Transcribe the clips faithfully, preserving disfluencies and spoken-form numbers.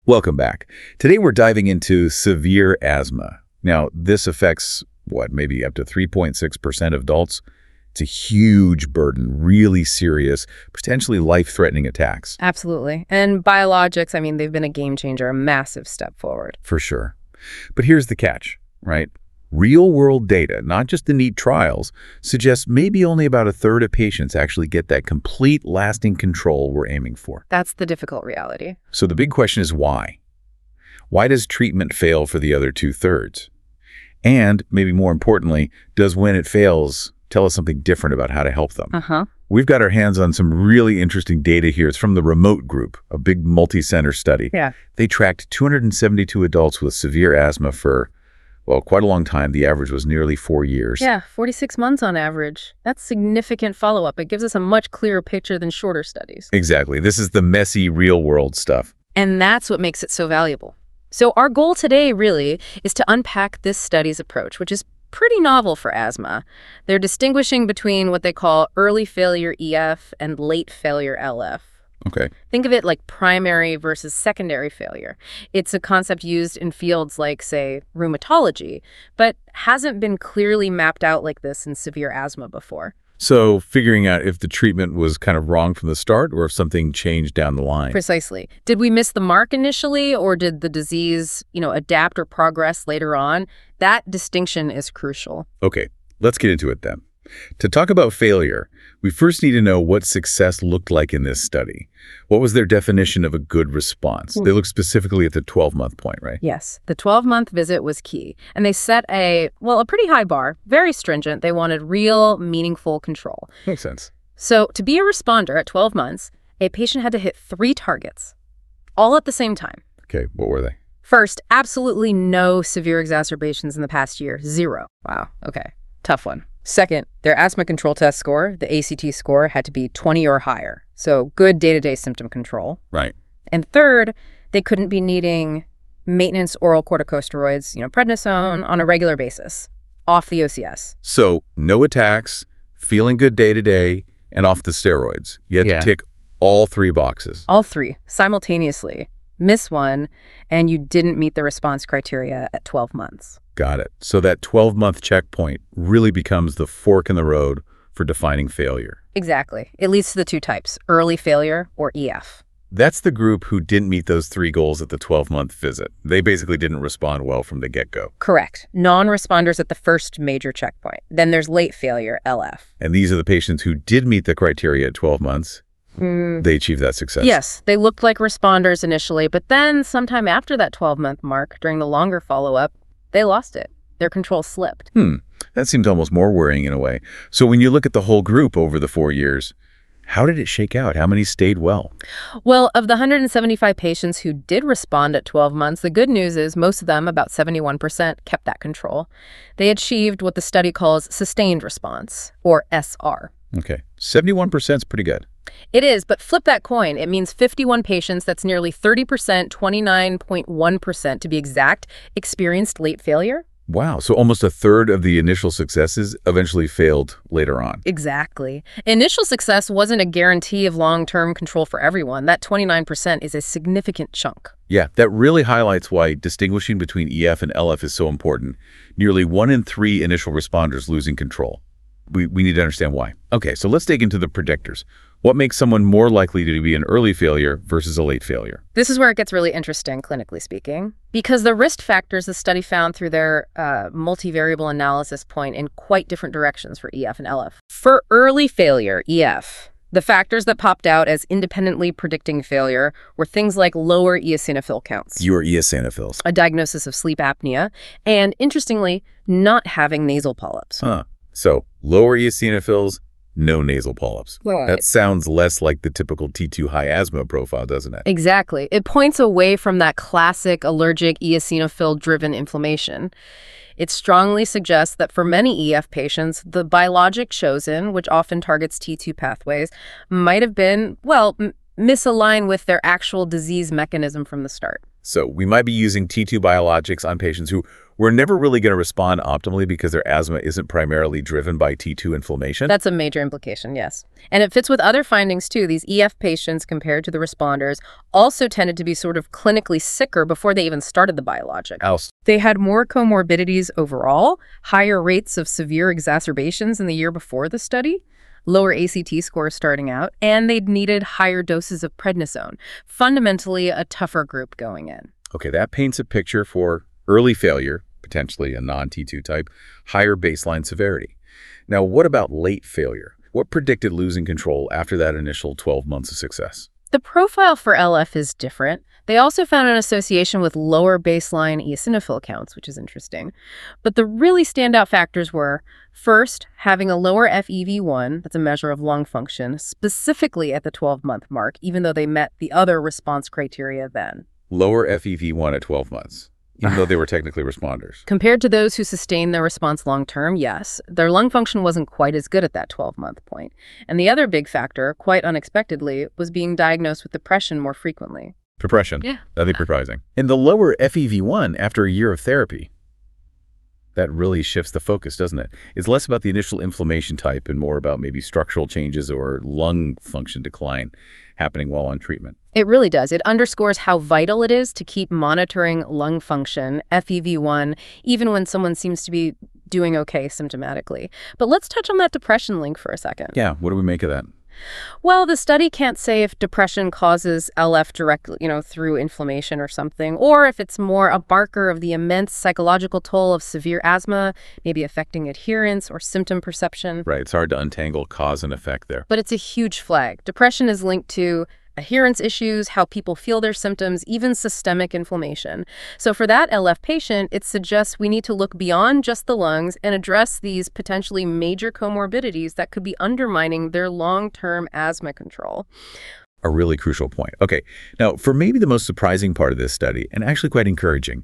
Welcome back. Today we're diving into severe asthma. Now, this affects, what, maybe up to three point six percent of adults. It's a huge burden, really serious, potentially life-threatening attacks. Absolutely. And biologics, I mean, they've been a game changer, a massive step forward. For sure. But here's the catch, right? Real-world data, not just the neat trials, suggests maybe only about a third of patients actually get that complete, lasting control we're aiming for. That's the difficult reality. So the big question is why? Why does treatment fail for the other two-thirds? And, maybe more importantly, does when it fails tell us something different about how to help them? Uh-huh. We've got our hands on some really interesting data here. It's from the Remote Group, a big multi-center study. Yeah. They tracked two hundred seventy-two adults with severe asthma for, well, quite a long time. The average was nearly four years. Yeah, forty-six months on average. That's significant follow-up. It gives us a much clearer picture than shorter studies. Exactly. This is the messy, real-world stuff. And that's what makes it so valuable. So our goal today, really, is to unpack this study's approach, which is pretty novel for asthma. They're distinguishing between what they call early failure E F and late failure L F. Okay. Think of it like primary versus secondary failure. It's a concept used in fields like, say, rheumatology, but hasn't been clearly mapped out like this in severe asthma before. So figuring out if the treatment was kind of wrong from the start or if something changed down the line. Precisely. Did we miss the mark initially, or did the disease, you know, adapt or progress later on? That distinction is crucial. Okay, let's get into it then. To talk about failure, we first need to know what success looked like in this study. What was their definition of a good response? Mm. They looked specifically at the twelve-month point, right? Yes, the twelve-month visit was key. And they set a, well, a pretty high bar, very stringent. They wanted real, meaningful control. Makes sense. So to be a responder at twelve months, a patient had to hit three targets, all at the same time. Okay, what were they? First, absolutely no severe exacerbations in the past year. Zero. Wow. Okay. Tough one. Second, their asthma control test score, the A C T score, had to be twenty or higher. So good day-to-day symptom control. Right. And third, they couldn't be needing maintenance oral corticosteroids, you know, prednisone, on a regular basis, off the O C S. So no attacks, feeling good day to day, and off the steroids. You had Yeah. to tick all three boxes. All three, simultaneously. Miss one, and you didn't meet the response criteria at twelve months. Got it. So that twelve-month checkpoint really becomes the fork in the road for defining failure. Exactly. It leads to the two types, early failure or E F. That's the group who didn't meet those three goals at the twelve-month visit. They basically didn't respond well from the get-go. Correct. Non-responders at the first major checkpoint. Then there's late failure, L F. And these are the patients who did meet the criteria at twelve months. Mm. They achieved that success. Yes, they looked like responders initially, but then sometime after that twelve-month mark, during the longer follow-up, they lost it. Their control slipped. Hmm. That seems almost more worrying in a way. So when you look at the whole group over the four years, how did it shake out? How many stayed well? Well, of the one hundred seventy-five patients who did respond at twelve months, the good news is most of them, about seventy-one percent, kept that control. They achieved what the study calls sustained response, or S R. Okay. seventy-one percent is pretty good. It is, but flip that coin. It means fifty-one patients, that's nearly thirty percent, twenty-nine point one percent to be exact, experienced late failure. Wow. So almost a third of the initial successes eventually failed later on. Exactly. Initial success wasn't a guarantee of long-term control for everyone. That twenty-nine percent is a significant chunk. Yeah, that really highlights why distinguishing between E F and L F is so important. Nearly one in three initial responders losing control. We, we need to understand why. Okay, so let's dig into the predictors. What makes someone more likely to be an early failure versus a late failure? This is where it gets really interesting, clinically speaking, because the risk factors the study found through their uh, multivariable analysis point in quite different directions for E F and L F. For early failure, E F, the factors that popped out as independently predicting failure were things like lower eosinophil counts, Your eosinophils. a diagnosis of sleep apnea, and interestingly, not having nasal polyps. Huh. So lower eosinophils, no nasal polyps. Right. That sounds less like the typical T two high asthma profile, doesn't it? Exactly. It points away from that classic allergic eosinophil-driven inflammation. It strongly suggests that for many E F patients, the biologic chosen, which often targets T two pathways, might have been, well, m- misaligned with their actual disease mechanism from the start. So we might be using T two biologics on patients who we're never really going to respond optimally because their asthma isn't primarily driven by T two inflammation? That's a major implication, yes. And it fits with other findings, too. These E F patients, compared to the responders, also tended to be sort of clinically sicker before they even started the biologic. Else. They had more comorbidities overall, higher rates of severe exacerbations in the year before the study, lower A C T scores starting out, and they'd needed higher doses of prednisone. Fundamentally, a tougher group going in. Okay, that paints a picture for early failure, potentially a non T two type, higher baseline severity. Now, what about late failure? What predicted losing control after that initial twelve months of success? The profile for L F is different. They also found an association with lower baseline eosinophil counts, which is interesting. But the really standout factors were, first, having a lower F E V one, that's a measure of lung function, specifically at the twelve-month mark, even though they met the other response criteria then. Lower F E V one at twelve months, even though they were technically responders. Compared to those who sustained their response long-term, yes, their lung function wasn't quite as good at that twelve-month point. And the other big factor, quite unexpectedly, was being diagnosed with depression more frequently. Depression. Yeah. Nothing surprising. And the lower F E V one after a year of therapy, that really shifts the focus, doesn't it? It's less about the initial inflammation type and more about maybe structural changes or lung function decline happening while on treatment. It really does. It underscores how vital it is to keep monitoring lung function, F E V one, even when someone seems to be doing okay symptomatically. But let's touch on that depression link for a second. Yeah, what do we make of that? Well, the study can't say if depression causes L F directly, you know, through inflammation or something, or if it's more a marker of the immense psychological toll of severe asthma, maybe affecting adherence or symptom perception. Right, it's hard to untangle cause and effect there. But it's a huge flag. Depression is linked to adherence issues, how people feel their symptoms, even systemic inflammation. So for that L F patient, it suggests we need to look beyond just the lungs and address these potentially major comorbidities that could be undermining their long-term asthma control. A really crucial point. Okay, now for maybe the most surprising part of this study, and actually quite encouraging,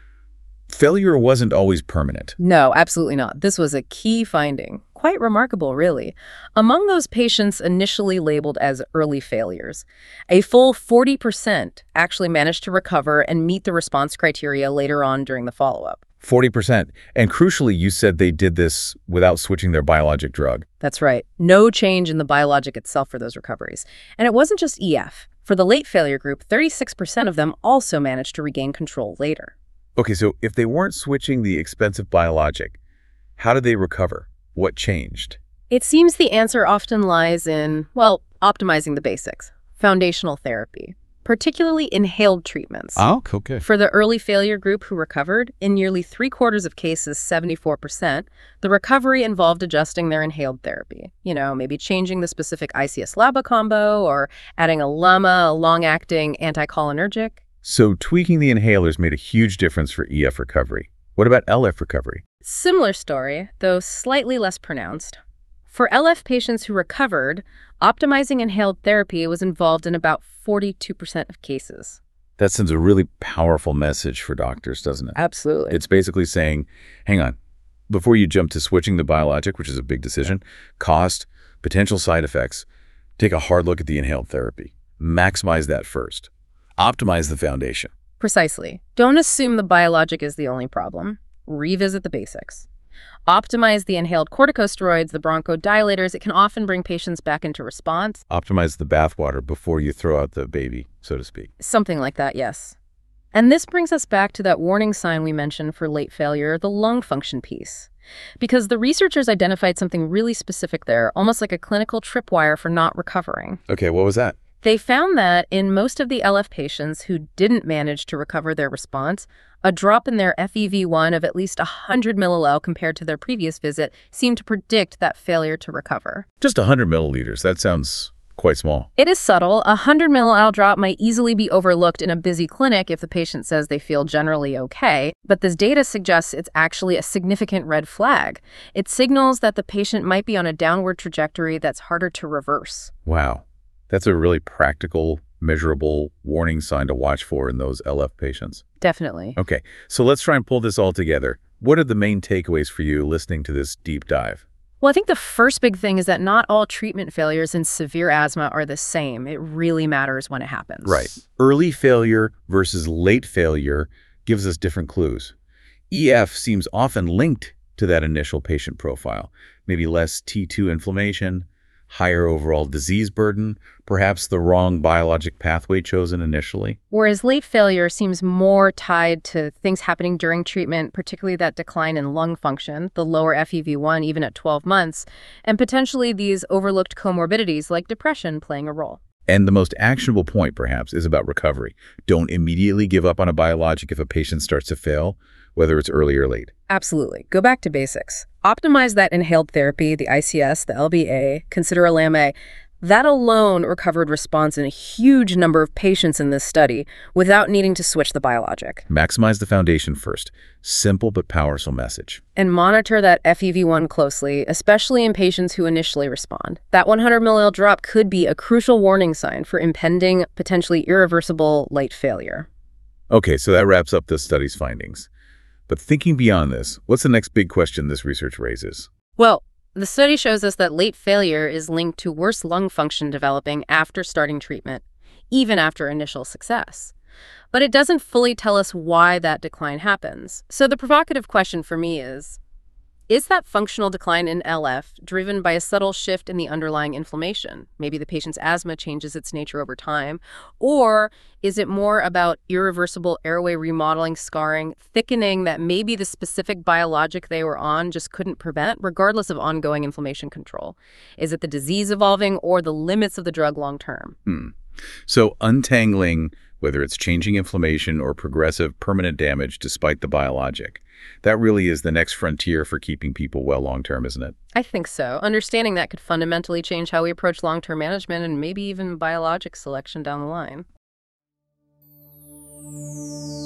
failure wasn't always permanent. No, absolutely not. This was a key finding. Quite remarkable, really. Among those patients initially labeled as early failures, a full forty percent actually managed to recover and meet the response criteria later on during the follow-up. forty percent. And crucially, you said they did this without switching their biologic drug. That's right. No change in the biologic itself for those recoveries. And it wasn't just E F. For the late failure group, thirty-six percent of them also managed to regain control later. Okay, so if they weren't switching the expensive biologic, how did they recover? What changed? It seems the answer often lies in, well, optimizing the basics, foundational therapy, particularly inhaled treatments. Oh, okay. For the early failure group who recovered, in nearly three quarters of cases, seventy-four percent, the recovery involved adjusting their inhaled therapy. You know, maybe changing the specific I C S-LABA combo or adding a LAMA, a long-acting anticholinergic. So tweaking the inhalers made a huge difference for E F recovery. What about L F recovery? Similar story, though slightly less pronounced. For L F patients who recovered, optimizing inhaled therapy was involved in about forty-two percent of cases. That sends a really powerful message for doctors, doesn't it? Absolutely. It's basically saying, hang on, before you jump to switching the biologic, which is a big decision, cost, potential side effects, take a hard look at the inhaled therapy. Maximize that first. Optimize the foundation. Precisely. Don't assume the biologic is the only problem. Revisit the basics. Optimize the inhaled corticosteroids, the bronchodilators. It can often bring patients back into response. Optimize the bathwater before you throw out the baby, so to speak. Something like that, yes. And this brings us back to that warning sign we mentioned for late failure, the lung function piece. Because the researchers identified something really specific there, almost like a clinical tripwire for not recovering. Okay, what was that? They found that in most of the L F patients who didn't manage to recover their response, a drop in their F E V one of at least one hundred milliliters compared to their previous visit seemed to predict that failure to recover. Just one hundred milliliters. That sounds quite small. It is subtle. A one hundred milliliter drop might easily be overlooked in a busy clinic if the patient says they feel generally okay, but this data suggests it's actually a significant red flag. It signals that the patient might be on a downward trajectory that's harder to reverse. Wow. That's a really practical, measurable warning sign to watch for in those L F patients. Definitely. Okay, so let's try and pull this all together. What are the main takeaways for you listening to this deep dive? Well, I think the first big thing is that not all treatment failures in severe asthma are the same. It really matters when it happens. Right. Early failure versus late failure gives us different clues. E F seems often linked to that initial patient profile, maybe less T two inflammation, higher overall disease burden, perhaps the wrong biologic pathway chosen initially. Whereas late failure seems more tied to things happening during treatment, particularly that decline in lung function, the lower F E V one even at twelve months, and potentially these overlooked comorbidities like depression playing a role. And the most actionable point, perhaps, is about recovery. Don't immediately give up on a biologic if a patient starts to fail, whether it's early or late. Absolutely. Go back to basics. Optimize that inhaled therapy, the I C S, the L B A, consider a LAM-A. That alone recovered response in a huge number of patients in this study without needing to switch the biologic. Maximize the foundation first. Simple but powerful message. And monitor that F E V one closely, especially in patients who initially respond. That one hundred milliliter drop could be a crucial warning sign for impending, potentially irreversible late failure. Okay, so that wraps up the study's findings. But thinking beyond this, what's the next big question this research raises? Well, the study shows us that late failure is linked to worse lung function developing after starting treatment, even after initial success. But it doesn't fully tell us why that decline happens. So the provocative question for me is, is that functional decline in L F driven by a subtle shift in the underlying inflammation? Maybe the patient's asthma changes its nature over time. Or is it more about irreversible airway remodeling, scarring, thickening that maybe the specific biologic they were on just couldn't prevent, regardless of ongoing inflammation control? Is it the disease evolving or the limits of the drug long term? Hmm. So untangling whether it's changing inflammation or progressive permanent damage despite the biologic. That really is the next frontier for keeping people well long-term, isn't it? I think so. Understanding that could fundamentally change how we approach long-term management and maybe even biologic selection down the line.